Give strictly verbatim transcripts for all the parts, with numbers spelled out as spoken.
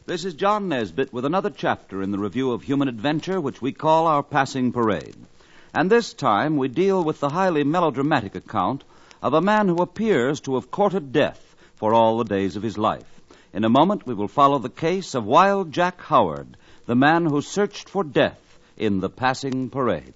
This is John Nesbitt with another chapter in the review of human adventure which we call Our Passing Parade. And this time we deal with the highly melodramatic account of a man who appears to have courted death for all the days of his life. In a moment we will follow the case of Wild Jack Howard, the man who searched for death in the passing parade.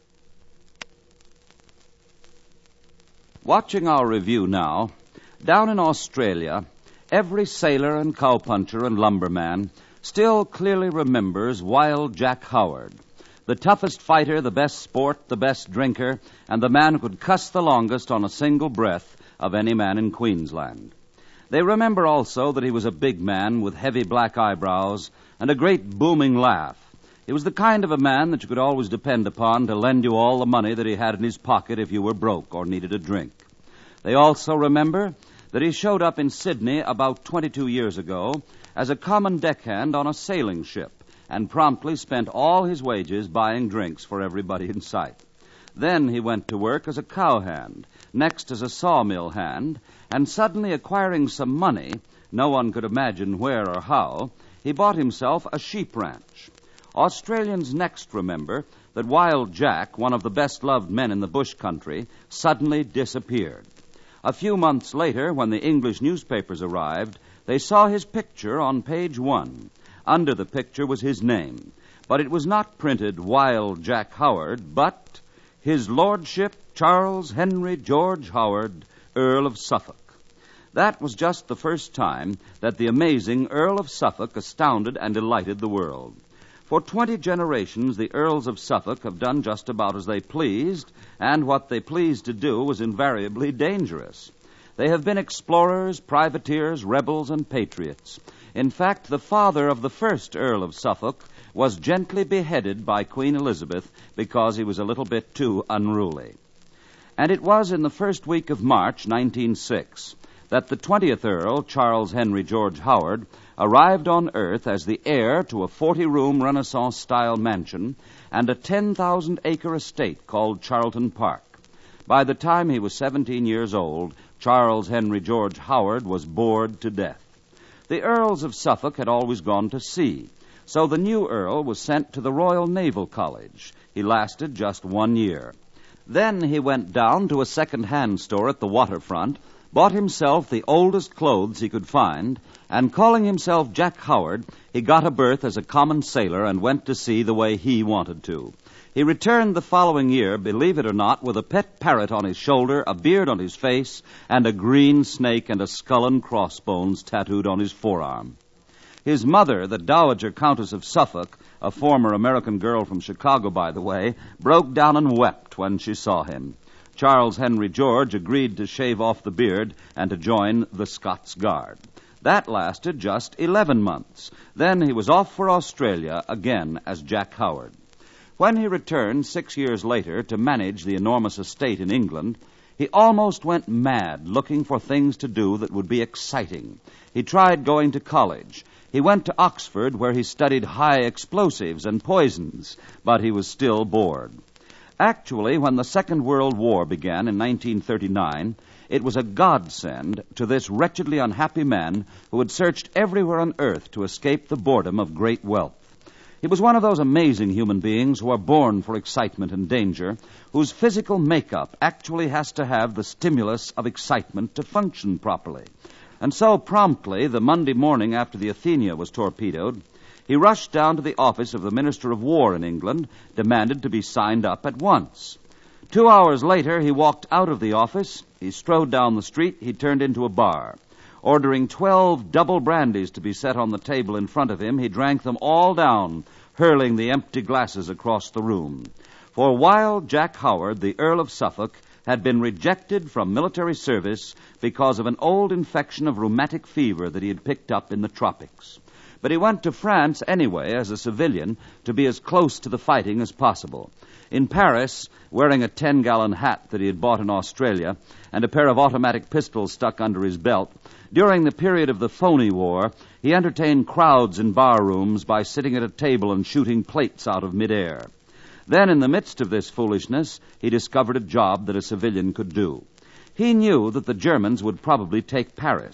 Watching our review now, down in Australia, every sailor and cowpuncher and lumberman still clearly remembers Wild Jack Howard, the toughest fighter, the best sport, the best drinker, and the man who could cuss the longest on a single breath of any man in Queensland. They remember also that he was a big man with heavy black eyebrows and a great booming laugh. He was the kind of a man that you could always depend upon to lend you all the money that he had in his pocket if you were broke or needed a drink. They also remember that he showed up in Sydney about twenty-two years ago as a common deckhand on a sailing ship and promptly spent all his wages buying drinks for everybody in sight. Then he went to work as a cowhand, next as a sawmill hand, and suddenly acquiring some money, no one could imagine where or how, he bought himself a sheep ranch. Australians next remember that Wild Jack, one of the best-loved men in the bush country, suddenly disappeared. A few months later, when the English newspapers arrived, they saw his picture on page one. Under the picture was his name, but it was not printed Wild Jack Howard, but His Lordship Charles Henry George Howard, Earl of Suffolk. That was just the first time that the amazing Earl of Suffolk astounded and delighted the world. For twenty generations, the Earls of Suffolk have done just about as they pleased, and what they pleased to do was invariably dangerous. They have been explorers, privateers, rebels, and patriots. In fact, the father of the first Earl of Suffolk was gently beheaded by Queen Elizabeth because he was a little bit too unruly. And it was in the first week of March, nineteen oh six, that the twentieth Earl, Charles Henry George Howard, arrived on Earth as the heir to a forty-room Renaissance-style mansion and a ten thousand acre estate called Charlton Park. By the time he was seventeen years old, Charles Henry George Howard was bored to death. The Earls of Suffolk had always gone to sea, so the new Earl was sent to the Royal Naval College. He lasted just one year. Then he went down to a second-hand store at the waterfront, bought himself the oldest clothes he could find, and calling himself Jack Howard, he got a berth as a common sailor and went to sea the way he wanted to. He returned the following year, believe it or not, with a pet parrot on his shoulder, a beard on his face, and a green snake and a skull and crossbones tattooed on his forearm. His mother, the Dowager Countess of Suffolk, a former American girl from Chicago, by the way, broke down and wept when she saw him. Charles Henry George agreed to shave off the beard and to join the Scots Guard. That lasted just eleven months. Then he was off for Australia again as Jack Howard. When he returned six years later to manage the enormous estate in England, he almost went mad looking for things to do that would be exciting. He tried going to college. He went to Oxford, where he studied high explosives and poisons, but he was still bored. Actually, when the Second World War began in nineteen thirty-nine, it was a godsend to this wretchedly unhappy man who had searched everywhere on earth to escape the boredom of great wealth. He was one of those amazing human beings who are born for excitement and danger, whose physical makeup actually has to have the stimulus of excitement to function properly. And so promptly, the Monday morning after the Athenia was torpedoed, he rushed down to the office of the Minister of War in England, demanded to be signed up at once. Two hours later, he walked out of the office, he strode down the street, he turned into a bar. Ordering twelve double brandies to be set on the table in front of him, he drank them all down, hurling the empty glasses across the room. For Wild Jack Howard, the Earl of Suffolk, had been rejected from military service because of an old infection of rheumatic fever that he had picked up in the tropics. But he went to France anyway as a civilian to be as close to the fighting as possible. In Paris, wearing a ten-gallon hat that he had bought in Australia and a pair of automatic pistols stuck under his belt, during the period of the Phony War, he entertained crowds in bar rooms by sitting at a table and shooting plates out of midair. Then, in the midst of this foolishness, he discovered a job that a civilian could do. He knew that the Germans would probably take Paris.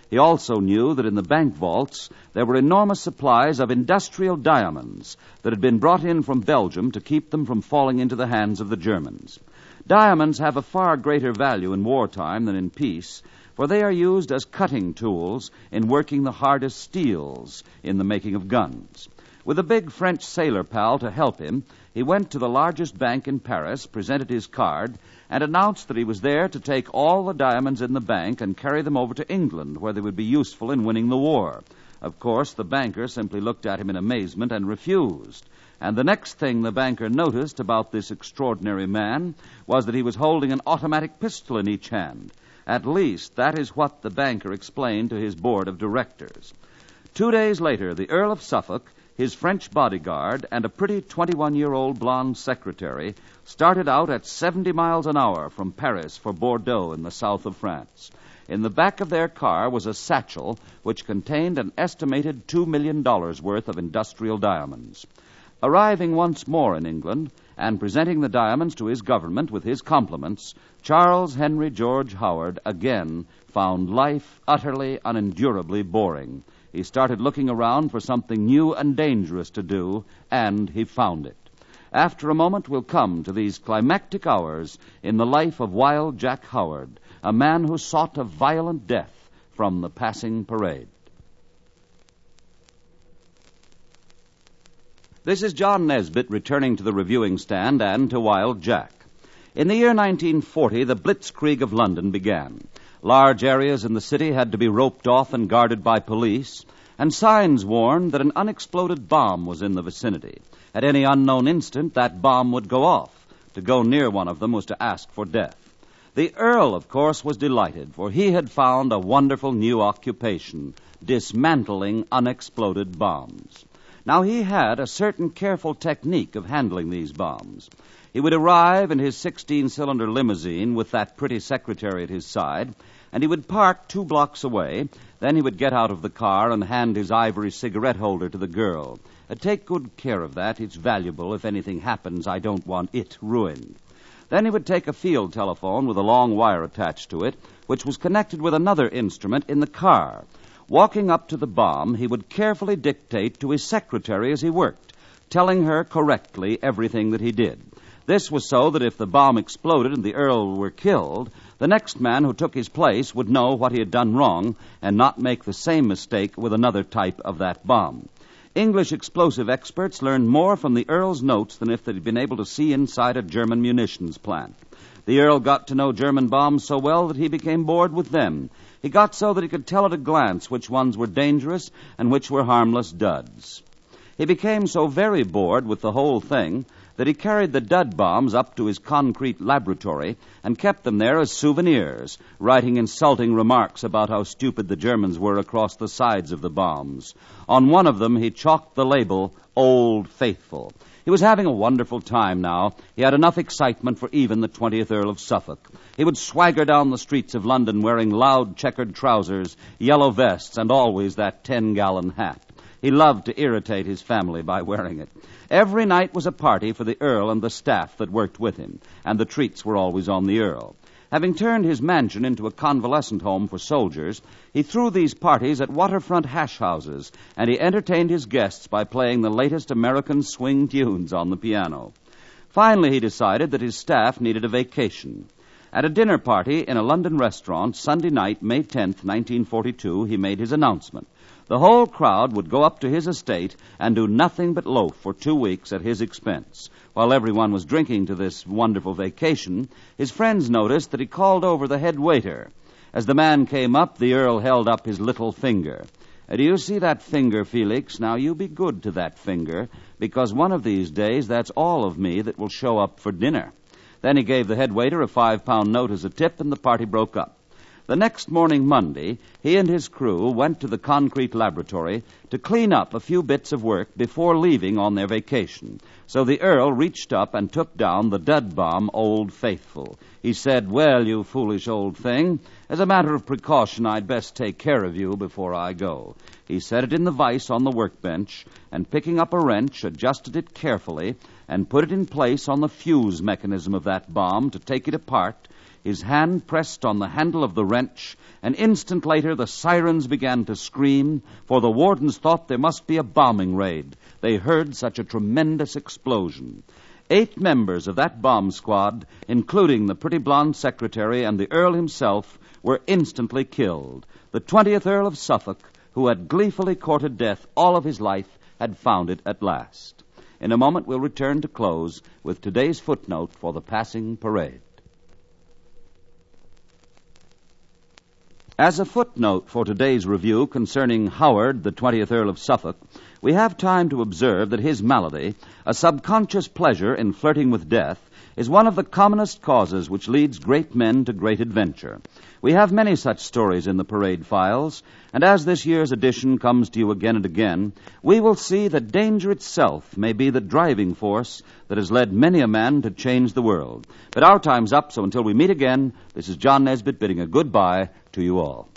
He also knew that in the bank vaults there were enormous supplies of industrial diamonds that had been brought in from Belgium to keep them from falling into the hands of the Germans. Diamonds have a far greater value in wartime than in peace, for they are used as cutting tools in working the hardest steels in the making of guns. With a big French sailor pal to help him, he went to the largest bank in Paris, presented his card, and announced that he was there to take all the diamonds in the bank and carry them over to England, where they would be useful in winning the war. Of course, the banker simply looked at him in amazement and refused. And the next thing the banker noticed about this extraordinary man was that he was holding an automatic pistol in each hand. At least, that is what the banker explained to his board of directors. Two days later, the Earl of Suffolk, his French bodyguard, and a pretty twenty-one-year-old blonde secretary started out at seventy miles an hour from Paris for Bordeaux in the south of France. In the back of their car was a satchel which contained an estimated two million dollars worth of industrial diamonds. Arriving once more in England and presenting the diamonds to his government with his compliments, Charles Henry George Howard again found life utterly, unendurably boring. He started looking around for something new and dangerous to do, and he found it. After a moment, we'll come to these climactic hours in the life of Wild Jack Howard, a man who sought a violent death from the passing parade. This is John Nesbitt returning to the reviewing stand and to Wild Jack. In the year nineteen forty, the Blitzkrieg of London began. Large areas in the city had to be roped off and guarded by police, and signs warned that an unexploded bomb was in the vicinity. At any unknown instant, that bomb would go off. To go near one of them was to ask for death. The Earl, of course, was delighted, for he had found a wonderful new occupation, dismantling unexploded bombs. Now, he had a certain careful technique of handling these bombs. He would arrive in his sixteen-cylinder limousine with that pretty secretary at his side, and he would park two blocks away. Then he would get out of the car and hand his ivory cigarette holder to the girl. Uh, take good care of that. It's valuable. If anything happens, I don't want it ruined. Then he would take a field telephone with a long wire attached to it, which was connected with another instrument in the car. Walking up to the bomb, he would carefully dictate to his secretary as he worked, telling her correctly everything that he did. This was so that if the bomb exploded and the Earl were killed, the next man who took his place would know what he had done wrong and not make the same mistake with another type of that bomb. English explosive experts learned more from the Earl's notes than if they'd been able to see inside a German munitions plant. The Earl got to know German bombs so well that he became bored with them. He got so that he could tell at a glance which ones were dangerous and which were harmless duds. He became so very bored with the whole thing that he carried the dud bombs up to his concrete laboratory and kept them there as souvenirs, writing insulting remarks about how stupid the Germans were across the sides of the bombs. On one of them, he chalked the label, Old Faithful. He was having a wonderful time now. He had enough excitement for even the twentieth Earl of Suffolk. He would swagger down the streets of London wearing loud checkered trousers, yellow vests, and always that ten-gallon hat. He loved to irritate his family by wearing it. Every night was a party for the Earl and the staff that worked with him, and the treats were always on the Earl. Having turned his mansion into a convalescent home for soldiers, he threw these parties at waterfront hash houses, and he entertained his guests by playing the latest American swing tunes on the piano. Finally, he decided that his staff needed a vacation. At a dinner party in a London restaurant Sunday night, May tenth, nineteen forty-two, he made his announcement. The whole crowd would go up to his estate and do nothing but loaf for two weeks at his expense. While everyone was drinking to this wonderful vacation, his friends noticed that he called over the head waiter. As the man came up, the Earl held up his little finger. Do you see that finger, Felix? Now you be good to that finger, because one of these days that's all of me that will show up for dinner. Then he gave the head waiter a five-pound note as a tip, and the party broke up. The next morning, Monday, he and his crew went to the concrete laboratory to clean up a few bits of work before leaving on their vacation. So the Earl reached up and took down the dud bomb, Old Faithful. He said, "Well, you foolish old thing, as a matter of precaution, I'd best take care of you before I go." He set it in the vise on the workbench, and picking up a wrench, adjusted it carefully, and put it in place on the fuse mechanism of that bomb to take it apart. His hand pressed on the handle of the wrench. An instant later, the sirens began to scream, for the wardens thought there must be a bombing raid. They heard such a tremendous explosion. Eight members of that bomb squad, including the pretty blonde secretary and the Earl himself, were instantly killed. The twentieth Earl of Suffolk, who had gleefully courted death all of his life, had found it at last. In a moment, we'll return to close with today's footnote for the passing parade. As a footnote for today's review concerning Howard, the twentieth Earl of Suffolk, we have time to observe that his malady, a subconscious pleasure in flirting with death, is one of the commonest causes which leads great men to great adventure. We have many such stories in the parade files, and as this year's edition comes to you again and again, we will see that danger itself may be the driving force that has led many a man to change the world. But our time's up, so until we meet again, this is John Nesbitt bidding a goodbye to you all.